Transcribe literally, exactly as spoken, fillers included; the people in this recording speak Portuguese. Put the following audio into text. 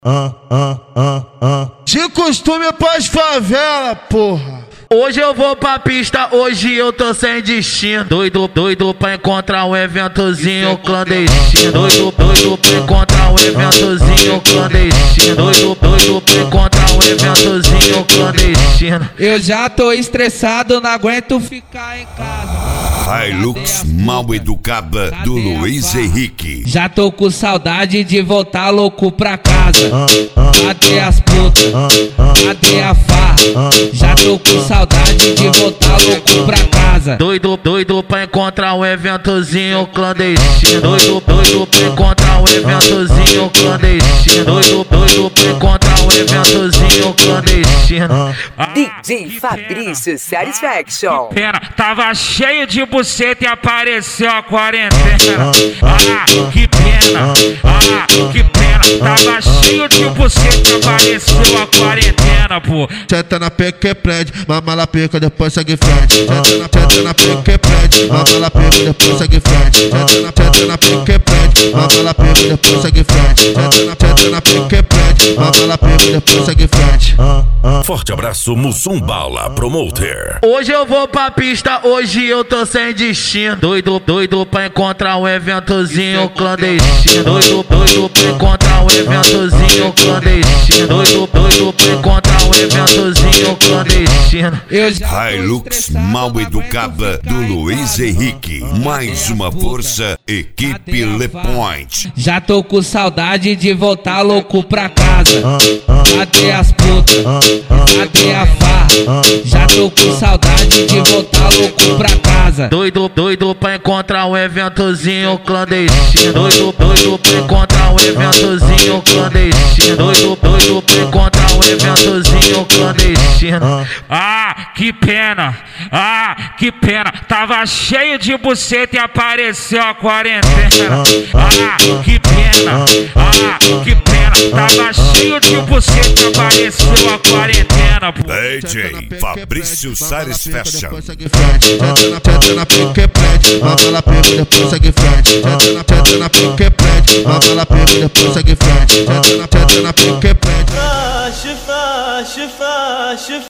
Ah, ah, ah, ah. De costume pras favela, porra. Hoje eu vou pra pista, hoje eu tô sem destino. Doido, doido pra encontrar um eventozinho clandestino. Doido, doido pra encontrar um eventozinho clandestino. Doido, doido pra encontrar um eventozinho clandestino. Eu já tô estressado, não aguento ficar em casa. Hilux mal educada do Luiz Henrique. Já tô com saudade de voltar louco pra casa. Cadê as putas? Cadê a farra? Já tô com saudade de voltar louco pra casa. Doido, doido pra encontrar um eventozinho clandestino. Doido, doido pra encontrar um eventozinho clandestino. Doido, doido pra encontrar um eventozinho clandestino. D J Fabrício Satisfaction. Pena, tava cheio de buceta e apareceu a quarentena. Ah, que pena, ah, que pena. Tava cheio de buceta e apareceu a quarentena, pô. Senta na pica que prende, mama lá pica, depois segue frente. Senta na pica que prende, mama lá pica, depois segue frente. Senta na pica que prende, mama lá pica, depois segue frente. Senta na pica que prende, mama lá pica, depois segue frente. Forte abraço, Mussum Bala Promoter. Hoje eu vou pra pista, hoje eu tô sem destino. Doido, doido pra encontrar um eventozinho clandestino. Doido, doido pra encontrar um eventozinho clandestino. Doido, doido pra encontrar um eventozinho clandestino. Hilux mal educada do Luiz Henrique. Mais uma força, equipe Le Point. Já tô com saudade de voltar louco pra casa. Cadê as putas? Cadê a farra? Já tô com saudade de voltar louco pra casa. Doido, doido pra encontrar um eventozinho clandestino. Doido, doido pra encontrar um eventozinho clandestino. Doido, doido pra encontrar um eventozinho clandestino. Ah, que pena, ah, que pena. Tava cheio de buceta e apareceu a quarentena. Ah, que pena, ah, que pena. Tava cheio de buceta e apareceu a quarentena, pô. D J Fabrício Satisfaction. Senta na pica que prende, mama lá pica, depois segue frente. Senta na pica que prende, mama lá pica, depois segue frente. Senta na pica que prende.